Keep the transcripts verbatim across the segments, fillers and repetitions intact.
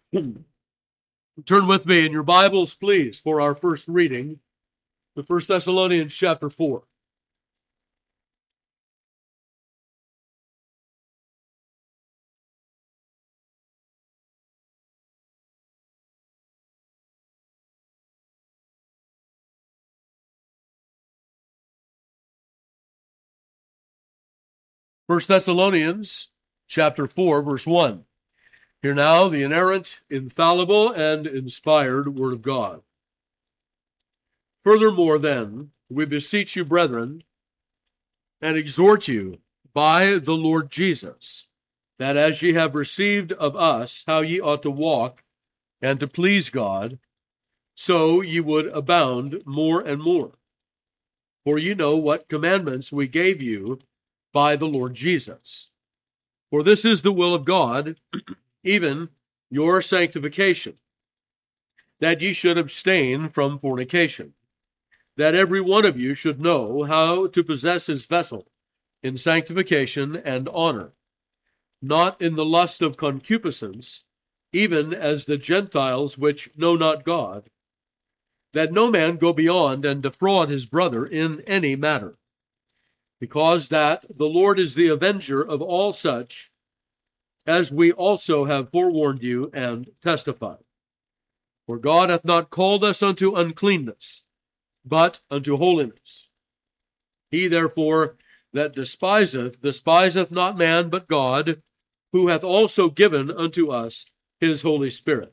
Turn with me in your Bibles, please, for our first reading, to First Thessalonians chapter four. First Thessalonians chapter four, verse one. Hear now the inerrant, infallible, and inspired Word of God. Furthermore, then, we beseech you, brethren, and exhort you by the Lord Jesus, that as ye have received of us how ye ought to walk and to please God, so ye would abound more and more. For ye know what commandments we gave you by the Lord Jesus. For this is the will of God, even your sanctification, that ye should abstain from fornication, that every one of you should know how to possess his vessel in sanctification and honor, not in the lust of concupiscence, even as the Gentiles which know not God, that no man go beyond and defraud his brother in any matter, because that the Lord is the avenger of all such, as we also have forewarned you and testified. For God hath not called us unto uncleanness, but unto holiness. He therefore that despiseth, despiseth not man, but God, who hath also given unto us his Holy Spirit.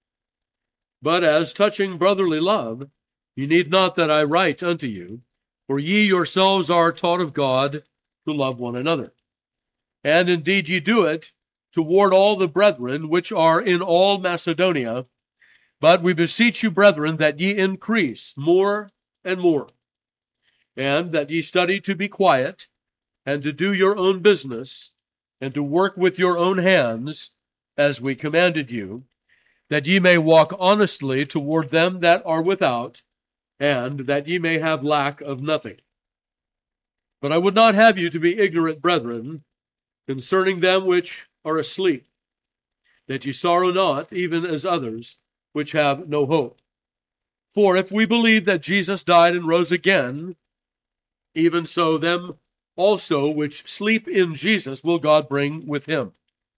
But as touching brotherly love, ye need not that I write unto you, for ye yourselves are taught of God to love one another. And indeed ye do it toward all the brethren which are in all Macedonia. But we beseech you, brethren, that ye increase more and more, and that ye study to be quiet, and to do your own business, and to work with your own hands, as we commanded you, that ye may walk honestly toward them that are without, and that ye may have lack of nothing. But I would not have you to be ignorant, brethren, concerning them which are asleep, that ye sorrow not, even as others which have no hope. For if we believe that Jesus died and rose again, even so them also which sleep in Jesus will God bring with him.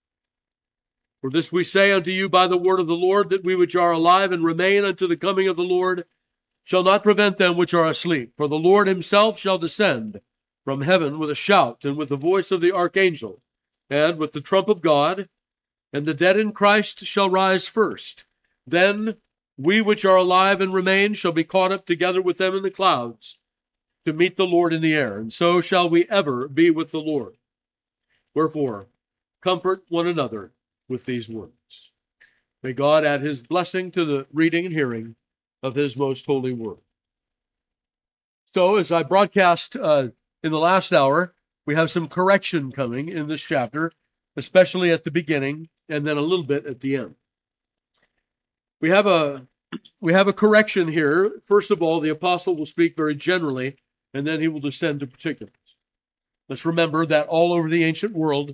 For this we say unto you by the word of the Lord, that we which are alive and remain unto the coming of the Lord shall not prevent them which are asleep. For the Lord himself shall descend from heaven with a shout, and with the voice of the archangel, and with the trump of God, and the dead in Christ shall rise first. Then we which are alive and remain shall be caught up together with them in the clouds, to meet the Lord in the air, and so shall we ever be with the Lord. Wherefore, comfort one another with these words. May God add his blessing to the reading and hearing of his most holy word. So, as I broadcast uh, in the last hour, we have some correction coming in this chapter, especially at the beginning and then a little bit at the end. We have a we have a correction here. First of all, the apostle will speak very generally, and then he will descend to particulars. Let's remember that all over the ancient world,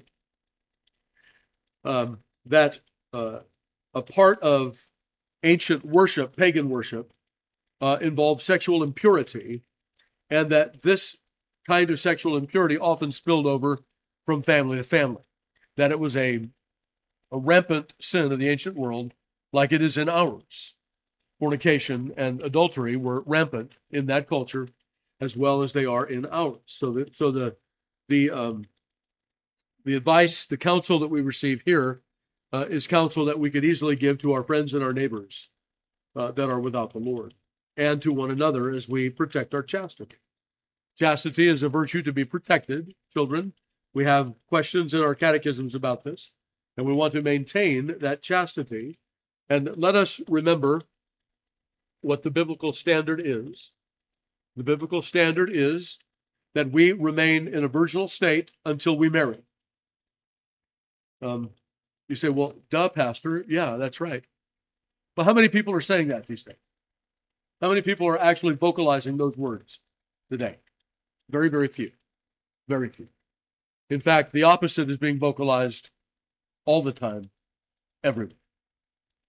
um, that uh, a part of ancient worship, pagan worship, uh, involved sexual impurity, and that this kind of sexual impurity often spilled over from family to family, that it was a, a rampant sin of the ancient world, like it is in ours. Fornication and adultery were rampant in that culture, as well as they are in ours. So, that, so the the um, the advice, the counsel that we receive here, uh, is counsel that we could easily give to our friends and our neighbors uh, that are without the Lord, and to one another as we protect our chastity. Chastity is a virtue to be protected, children. We have questions in our catechisms about this, and we want to maintain that chastity. And let us remember what the biblical standard is. The biblical standard is that we remain in a virginal state until we marry. Um, you say, well, duh, Pastor. Yeah, that's right. But how many people are saying that these days? How many people are actually vocalizing those words today? Very, very few. Very few. In fact, the opposite is being vocalized all the time, everywhere.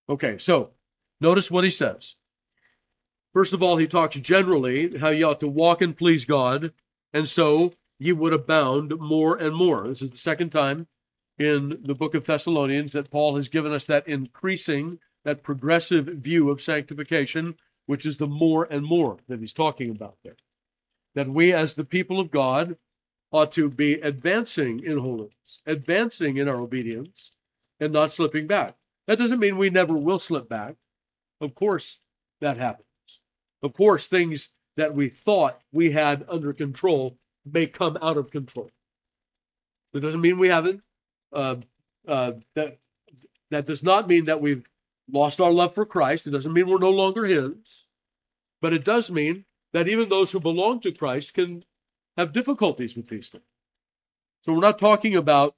Okay, so notice what he says. First of all, he talks generally how you ought to walk and please God, and so you would abound more and more. This is the second time in the book of Thessalonians that Paul has given us that increasing, that progressive view of sanctification, which is the more and more that he's talking about there. That we as the people of God ought to be advancing in holiness, advancing in our obedience, and not slipping back. That doesn't mean we never will slip back. Of course, that happens. Of course, things that we thought we had under control may come out of control. It doesn't mean we haven't. Uh, uh, that that does not mean that we've lost our love for Christ. It doesn't mean we're no longer His. But it does mean that even those who belong to Christ can have difficulties with these things. So we're not talking about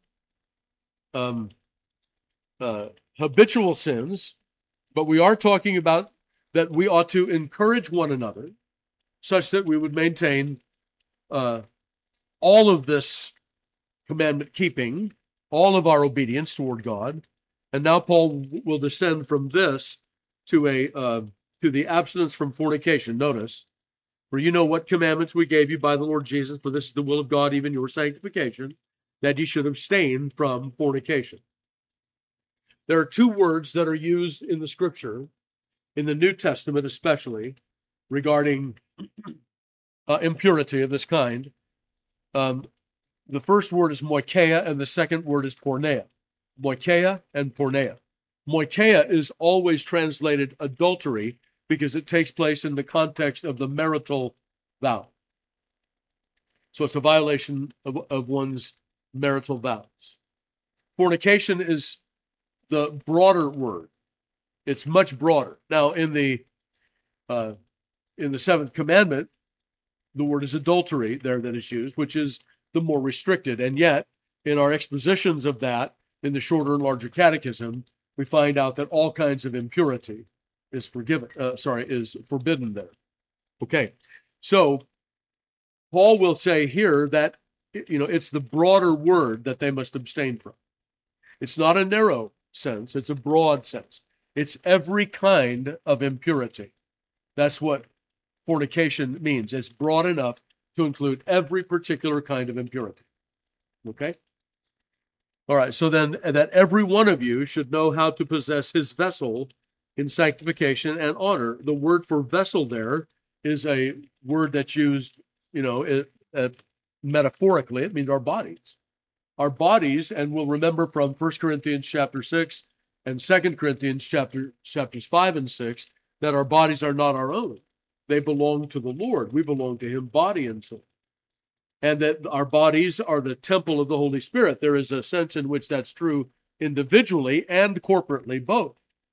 um, uh, habitual sins, but we are talking about that we ought to encourage one another such that we would maintain uh, all of this commandment keeping, all of our obedience toward God. And now Paul will descend from this to a uh, to the abstinence from fornication. Notice, for you know what commandments we gave you by the Lord Jesus, for this is the will of God, even your sanctification, that ye should abstain from fornication. There are two words that are used in the Scripture, in the New Testament especially, regarding uh, impurity of this kind. Um, the first word is moikeia, and the second word is porneia. Moikeia and porneia. Moikeia is always translated adultery because it takes place in the context of the marital vow. So it's a violation of, of one's marital vows. Fornication is the broader word. It's much broader. Now, in the uh, in the seventh commandment, the word is adultery there that is used, which is the more restricted. And yet, in our expositions of that, in the shorter and larger catechism, we find out that all kinds of impurity is forgiven. Uh, sorry, is forbidden there. Okay, so Paul will say here that you know it's the broader word that they must abstain from. It's not a narrow sense; it's a broad sense. It's every kind of impurity. That's what fornication means. It's broad enough to include every particular kind of impurity. Okay? All right, so then that every one of you should know how to possess his vessel in sanctification and honor. The word for vessel there is a word that's used, you know, it, uh, metaphorically. It means our bodies. Our bodies, and we'll remember from First Corinthians chapter six and Second Corinthians chapter, chapters five and six, that our bodies are not our own. They belong to the Lord. We belong to him, body and soul. And that our bodies are the temple of the Holy Spirit. There is a sense in which that's true individually and corporately, both.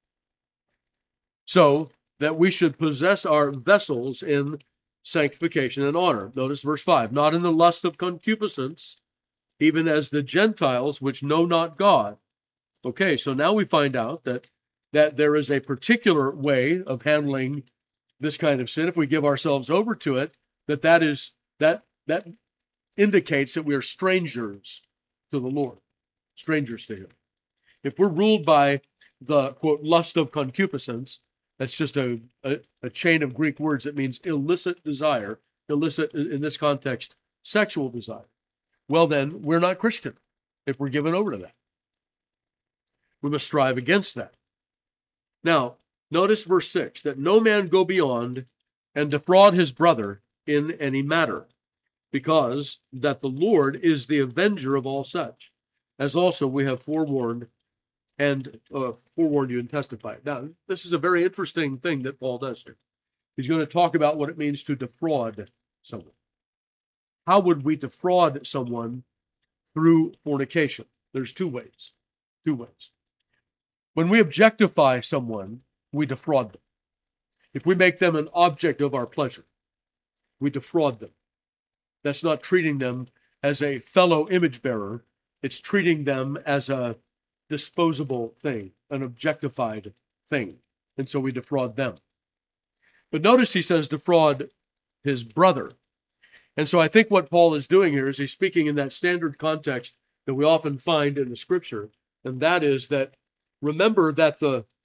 So that we should possess our vessels in sanctification and honor. Notice verse five, not in the lust of concupiscence, even as the Gentiles which know not God. Okay, so now we find out that, that there is a particular way of handling this kind of sin. If we give ourselves over to it, that that is, that, that indicates that we are strangers to the Lord, strangers to him. If we're ruled by the, quote, lust of concupiscence, that's just a, a, a chain of Greek words that means illicit desire, illicit, in this context, sexual desire. Well, then, we're not Christian if we're given over to that. We must strive against that. Now, notice verse six, that no man go beyond and defraud his brother in any matter, because that the Lord is the avenger of all such, as also we have forewarned and uh, forewarned you and testified. Now, this is a very interesting thing that Paul does here. He's going to talk about what it means to defraud someone. How would we defraud someone through fornication? There's two ways. Two ways. When we objectify someone, we defraud them. If we make them an object of our pleasure, we defraud them. That's not treating them as a fellow image bearer. It's treating them as a disposable thing, an objectified thing. And so we defraud them. But notice he says defraud his brother. And so I think what Paul is doing here is he's speaking in that standard context that we often find in the Scripture, and that is that remember that the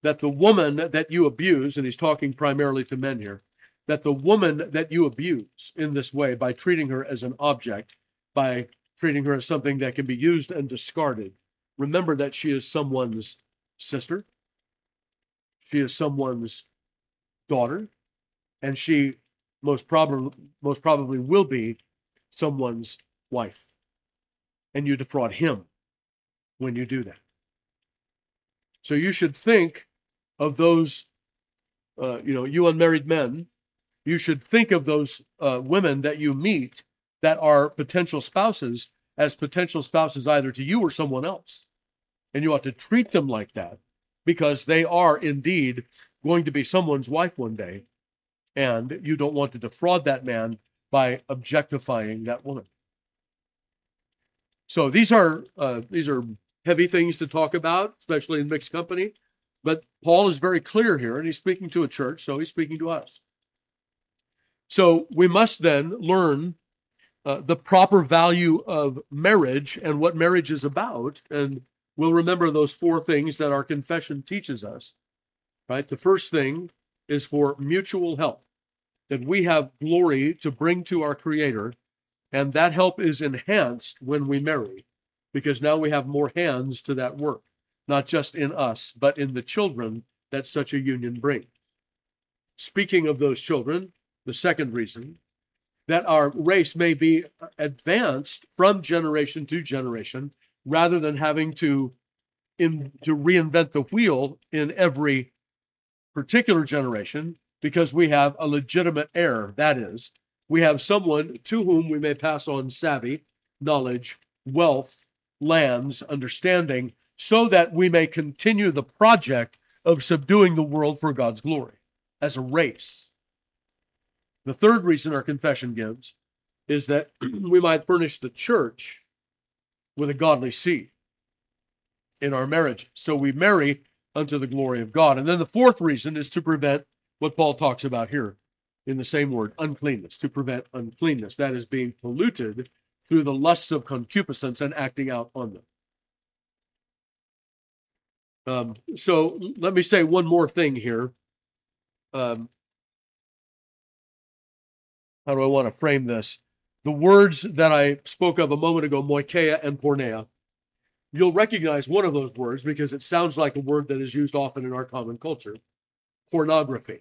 that the woman that you abuse, and he's talking primarily to men here, that the woman that you abuse in this way by treating her as an object, by treating her as something that can be used and discarded, remember that she is someone's sister, she is someone's daughter, and she most probably most probably will be someone's wife. And you defraud him when you do that. So you should think of those, uh, you know, you unmarried men, you should think of those uh, women that you meet that are potential spouses as potential spouses either to you or someone else. And you ought to treat them like that because they are indeed going to be someone's wife one day. And you don't want to defraud that man by objectifying that woman. So these are uh, these are heavy things to talk about, especially in mixed company. But Paul is very clear here, and he's speaking to a church, so he's speaking to us. So we must then learn uh, the proper value of marriage and what marriage is about, and we'll remember those four things that our confession teaches us. Right? The first thing is for mutual help, that we have glory to bring to our Creator, and that help is enhanced when we marry, because now we have more hands to that work, not just in us, but in the children that such a union brings. Speaking of those children, the second reason, that our race may be advanced from generation to generation, rather than having to, in, to reinvent the wheel in every particular generation, because we have a legitimate heir. That is, we have someone to whom we may pass on savvy, knowledge, wealth, lands, understanding, so that we may continue the project of subduing the world for God's glory as a race. The third reason our confession gives is that we might furnish the church with a godly seed in our marriage. So we marry unto the glory of God. And then the fourth reason is to prevent what Paul talks about here in the same word, uncleanness, to prevent uncleanness. That is being polluted through the lusts of concupiscence and acting out on them. Um, so let me say one more thing here. Um, how do I want to frame this? The words that I spoke of a moment ago, moikeia and porneia, you'll recognize one of those words because it sounds like a word that is used often in our common culture, pornography.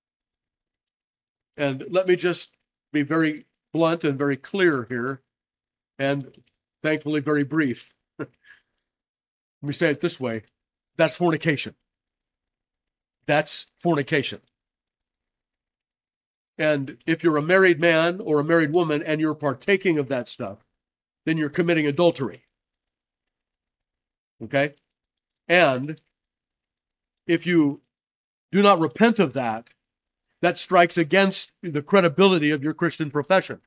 And let me just be very blunt and very clear here, and thankfully very brief. Let me say it this way. That's fornication. That's fornication. And if you're a married man or a married woman and you're partaking of that stuff, then you're committing adultery. Okay? And if you do not repent of that, that strikes against the credibility of your Christian profession.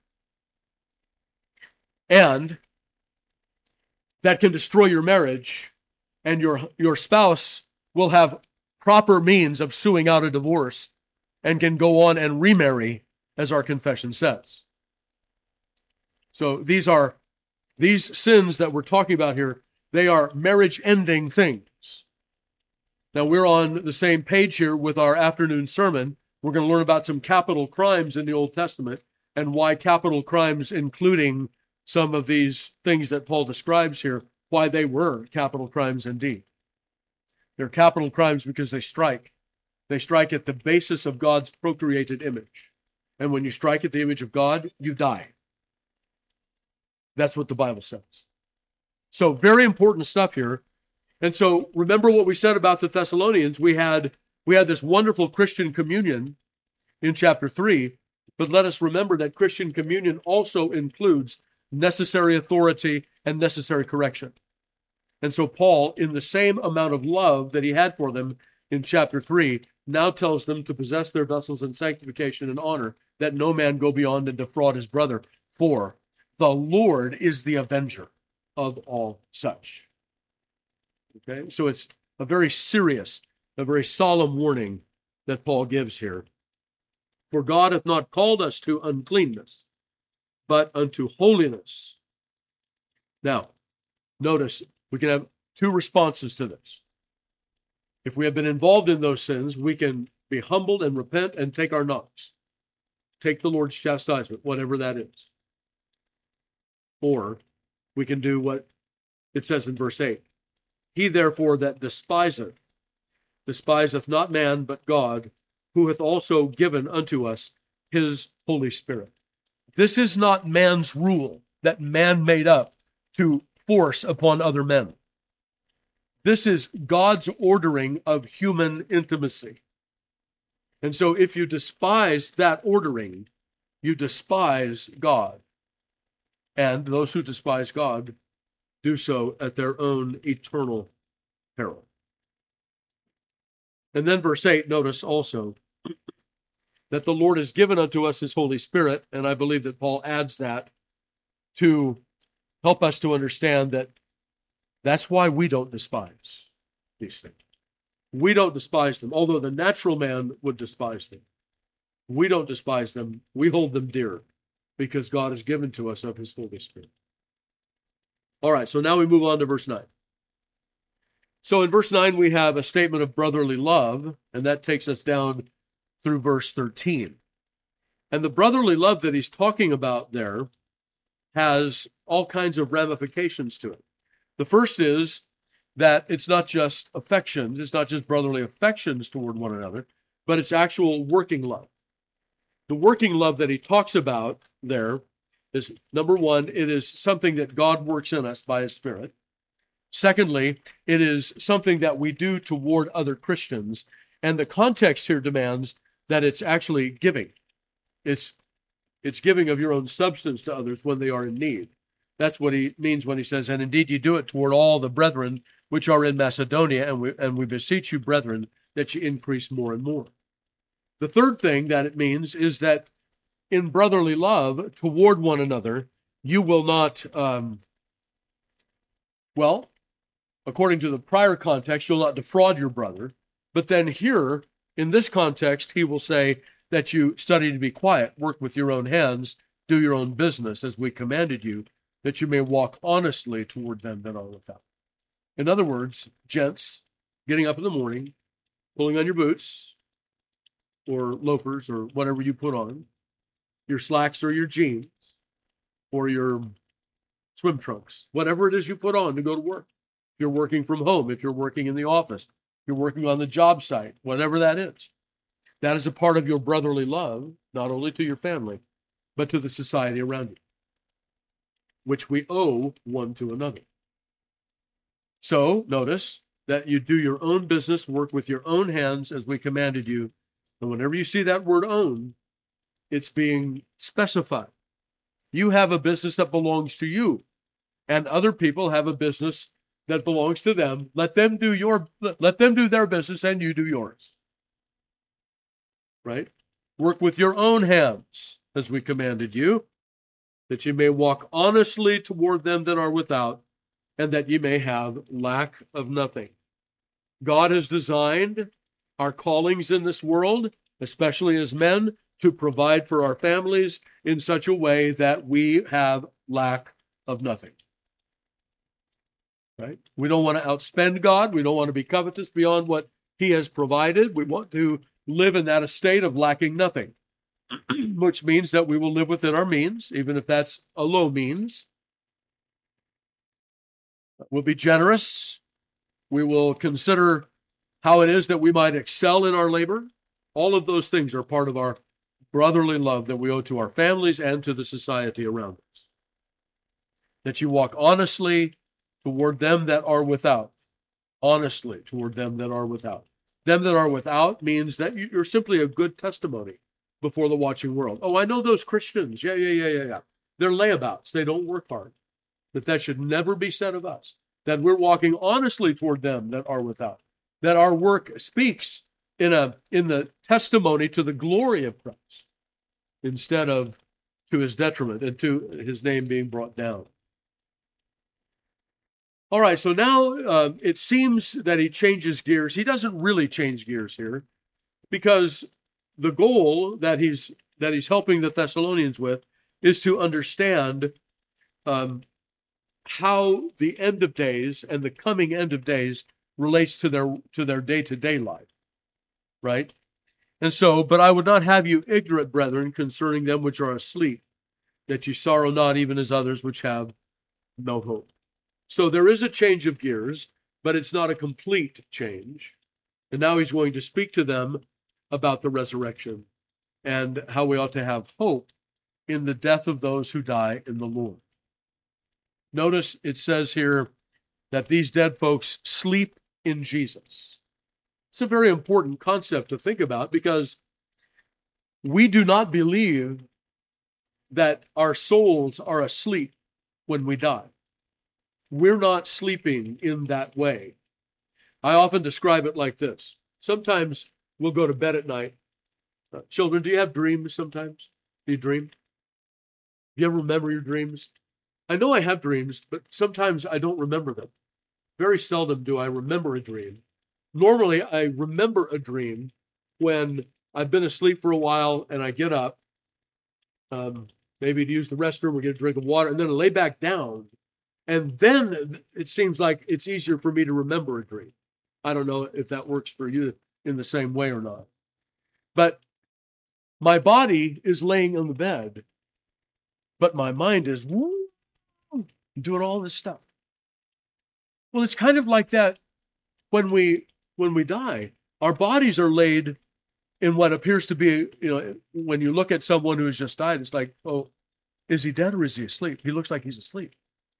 And that can destroy your marriage, and your, your spouse will have proper means of suing out a divorce and can go on and remarry, as our confession says. So these are, these sins that we're talking about here, they are marriage-ending things. Now, we're on the same page here with our afternoon sermon. We're going to learn about some capital crimes in the Old Testament and why capital crimes, including some of these things that Paul describes here, why they were capital crimes indeed. They're capital crimes because they strike. They strike at the basis of God's procreated image. And when you strike at the image of God, you die. That's what the Bible says. So very important stuff here. And so remember what we said about the Thessalonians. We had, we had this wonderful Christian communion in chapter three, but let us remember that Christian communion also includes necessary authority and necessary correction. And so Paul, in the same amount of love that he had for them in chapter three, now tells them to possess their vessels in sanctification and honor, that no man go beyond and defraud his brother, for the Lord is the avenger of all such. Okay, so it's a very serious, a very solemn warning that Paul gives here. For God hath not called us to uncleanness, but unto holiness. Now, notice we can have two responses to this. If we have been involved in those sins, we can be humbled and repent and take our knocks. Take the Lord's chastisement, whatever that is. Or we can do what it says in verse eight. He therefore that despiseth, despiseth not man but God, who hath also given unto us his Holy Spirit. This is not man's rule that man made up to force upon other men. This is God's ordering of human intimacy. And so if you despise that ordering, you despise God. And those who despise God do so at their own eternal peril. And then verse eight, notice also that the Lord has given unto us his Holy Spirit, and I believe that Paul adds that to help us to understand that that's why we don't despise these things. We don't despise them, although the natural man would despise them. We don't despise them. We hold them dear because God has given to us of his Holy Spirit. All right, so now we move on to verse nine. So in verse nine, we have a statement of brotherly love, and that takes us down through verse thirteen. And the brotherly love that he's talking about there has all kinds of ramifications to it. The first is that it's not just affections, it's not just brotherly affections toward one another, but it's actual working love. The working love that he talks about there is, number one, it is something that God works in us by his Spirit. Secondly, it is something that we do toward other Christians. And the context here demands that it's actually giving. It's, it's giving of your own substance to others when they are in need. That's what he means when he says, and indeed you do it toward all the brethren which are in Macedonia, and we, and we beseech you, brethren, that you increase more and more. The third thing that it means is that in brotherly love toward one another, you will not, um, well, according to the prior context, you'll not defraud your brother. But then here, in this context, he will say that you study to be quiet, work with your own hands, do your own business as we commanded you, that you may walk honestly toward them that are without. In other words, gents, getting up in the morning, pulling on your boots or loafers or whatever you put on, your slacks or your jeans or your swim trunks, whatever it is you put on to go to work. If you're working from home, if you're working in the office, if you're working on the job site, whatever that is, that is a part of your brotherly love, not only to your family, but to the society around you, which we owe one to another. So, notice that you do your own business, work with your own hands as we commanded you. And whenever you see that word own, it's being specified. You have a business that belongs to you, and other people have a business that belongs to them. Let them do your, let them do their business and you do yours. Right? Work with your own hands as we commanded you, that you may walk honestly toward them that are without, and that you may have lack of nothing. God has designed our callings in this world, especially as men, to provide for our families in such a way that we have lack of nothing. Right? We don't want to outspend God. We don't want to be covetous beyond what he has provided. We want to live in that estate of lacking nothing, which means that we will live within our means, even if that's a low means. We'll be generous. We will consider how it is that we might excel in our labor. All of those things are part of our brotherly love that we owe to our families and to the society around us. That you walk honestly toward them that are without. Honestly toward them that are without. Them that are without means that you're simply a good testimony before the watching world. Oh, I know those Christians. Yeah, yeah, yeah, yeah, yeah. They're layabouts. They don't work hard. But that should never be said of us. That we're walking honestly toward them that are without. That our work speaks in a in the testimony to the glory of Christ instead of to his detriment and to his name being brought down. All right, so now uh, it seems that he changes gears. He doesn't really change gears here because the goal that he's that he's helping the Thessalonians with is to understand um, how the end of days and the coming end of days relates to their to their day-to-day life, right? And so, but I would not have you ignorant, brethren, concerning them which are asleep, that ye sorrow not even as others which have no hope. So there is a change of gears, but it's not a complete change. And now he's going to speak to them about the resurrection and how we ought to have hope in the death of those who die in the Lord. Notice it says here that these dead folks sleep in Jesus. It's a very important concept to think about, because we do not believe that our souls are asleep when we die. We're not sleeping in that way. I often describe it like this. Sometimes we'll go to bed at night. Uh, children, do you have dreams sometimes? Do you dream? Do you ever remember your dreams? I know I have dreams, but sometimes I don't remember them. Very seldom do I remember a dream. Normally, I remember a dream when I've been asleep for a while and I get up, um, maybe to use the restroom or get a drink of water, and then I lay back down. And then it seems like it's easier for me to remember a dream. I don't know if that works for you in the same way or not. But my body is laying on the bed, but my mind is woo, doing all this stuff. Well, it's kind of like that when we when we die. Our bodies are laid in what appears to be, you know, when you look at someone who has just died, it's like, oh, is he dead or is he asleep? He looks like he's asleep.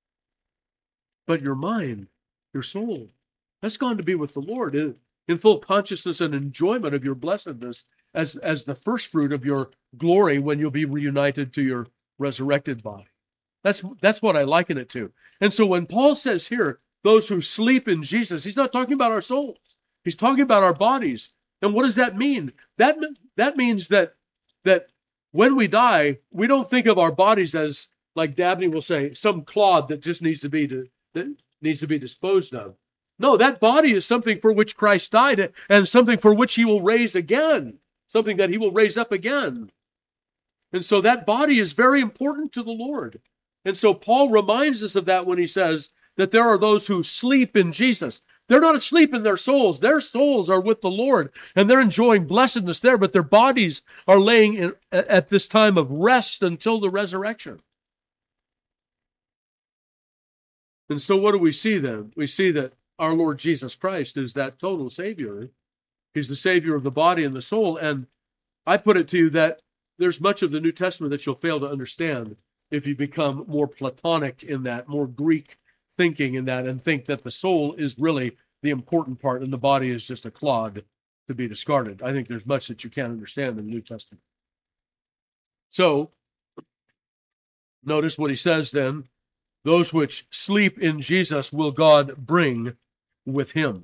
But your mind, your soul, that's gone to be with the Lord in, in full consciousness and enjoyment of your blessedness as, as the first fruit of your glory when you'll be reunited to your resurrected body. That's, that's what I liken it to. And so when Paul says here, those who sleep in Jesus, he's not talking about our souls. He's talking about our bodies. And what does that mean? That, that means that, that when we die, we don't think of our bodies as, like Dabney will say, some clod that just needs to be to, that needs to be disposed of. No, that body is something for which Christ died and something for which he will raise again, something that he will raise up again. And so that body is very important to the Lord. And so Paul reminds us of that when he says that there are those who sleep in Jesus. They're not asleep in their souls. Their souls are with the Lord, and they're enjoying blessedness there, but their bodies are laying in, at this time of rest until the resurrection. And so what do we see then? We see that our Lord Jesus Christ is that total Savior. He's the Savior of the body and the soul. And I put it to you that there's much of the New Testament that you'll fail to understand if you become more Platonic in that, more Greek thinking in that, and think that the soul is really the important part and the body is just a clod to be discarded. I think there's much that you can't understand in the New Testament. So, notice what he says then. Those which sleep in Jesus will God bring with him.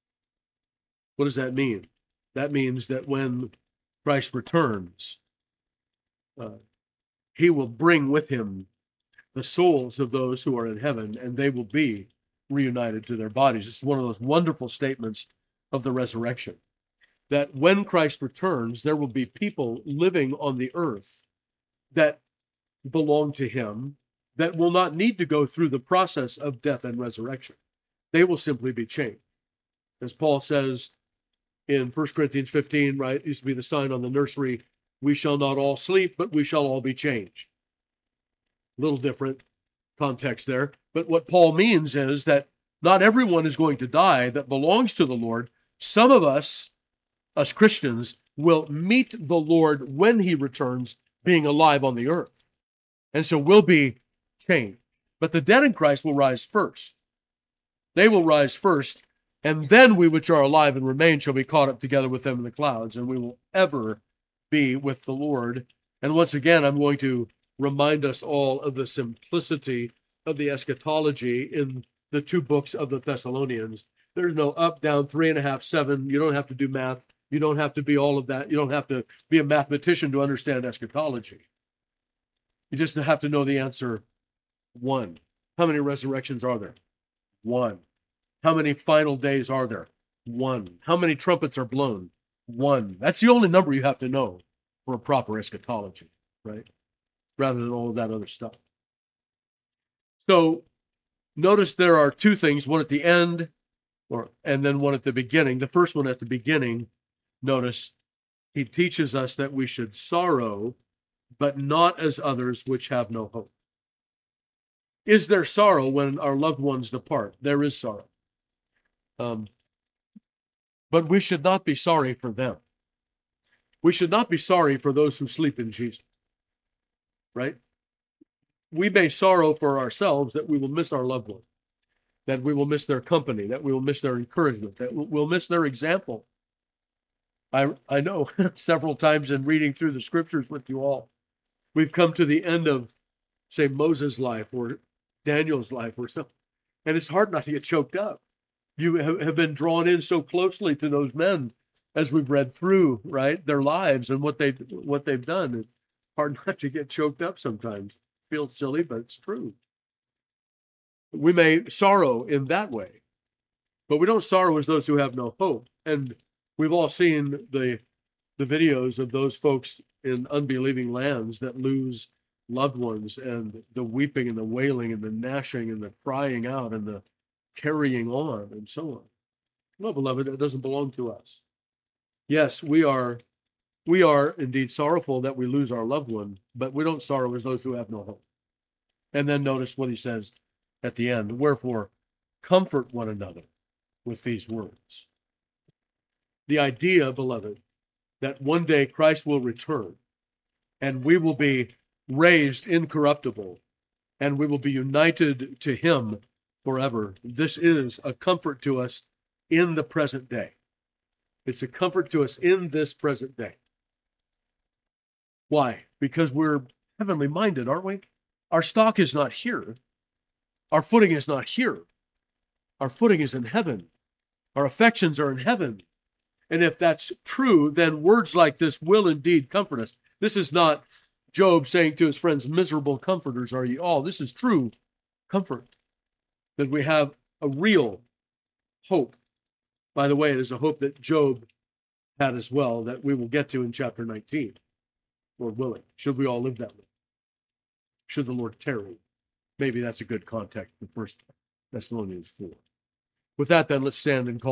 What does that mean? That means that when Christ returns, uh, he will bring with him the souls of those who are in heaven, and they will be reunited to their bodies. This is one of those wonderful statements of the resurrection, that when Christ returns, there will be people living on the earth that belong to him, that will not need to go through the process of death and resurrection. They will simply be changed. As Paul says in First Corinthians fifteen, right, it used to be the sign on the nursery, we shall not all sleep, but we shall all be changed. A little different context there. But what Paul means is that not everyone is going to die that belongs to the Lord. Some of us, as Christians, will meet the Lord when he returns, being alive on the earth. And so we'll be changed. But the dead in Christ will rise first. They will rise first, and then we which are alive and remain shall be caught up together with them in the clouds, and we will ever be with the Lord. And once again, I'm going to remind us all of the simplicity of the eschatology in the two books of the Thessalonians. There's no up, down, three and a half, seven. You don't have to do math. You don't have to be all of that. You don't have to be a mathematician to understand eschatology. You just have to know the answer one. How many resurrections are there? One. How many final days are there? One. How many trumpets are blown? One. That's the only number you have to know for a proper eschatology, right? Rather than all of that other stuff. So notice there are two things, one at the end Or, and then one at the beginning. The first one at the beginning, notice, he teaches us that we should sorrow, but not as others which have no hope. Is there sorrow when our loved ones depart? There is sorrow. Um, but we should not be sorry for them. We should not be sorry for those who sleep in Jesus. Right? We may sorrow for ourselves that we will miss our loved ones, that we will miss their company, that we will miss their encouragement, that we'll miss their example. I, I know several times in reading through the scriptures with you all, we've come to the end of, say, Moses' life or Daniel's life or something, and it's hard not to get choked up. You have been drawn in so closely to those men as we've read through, right, their lives and what they what they've done. It's hard not to get choked up sometimes. Feels silly, but it's true. We may sorrow in that way, but we don't sorrow as those who have no hope. And we've all seen the the videos of those folks in unbelieving lands that lose loved ones, and the weeping and the wailing and the gnashing and the crying out and the carrying on and so on. No, beloved, it doesn't belong to us. Yes, we are we are indeed sorrowful that we lose our loved one, but we don't sorrow as those who have no hope. And then notice what he says at the end. Wherefore, comfort one another with these words. The idea, beloved, that one day Christ will return and we will be raised incorruptible and we will be united to him forever. This is a comfort to us in the present day. It's a comfort to us in this present day. Why? Because we're heavenly minded, aren't we? Our stock is not here. Our footing is not here. Our footing is in heaven. Our affections are in heaven. And if that's true, then words like this will indeed comfort us. This is not Job saying to his friends, miserable comforters are ye all. This is true comfort, that we have a real hope. By the way, it is a hope that Job had as well, that we will get to in chapter nineteen, Lord willing. Should we all live that way? Should the Lord tarry? Maybe that's a good context for First Thessalonians four. With that, then, let's stand and call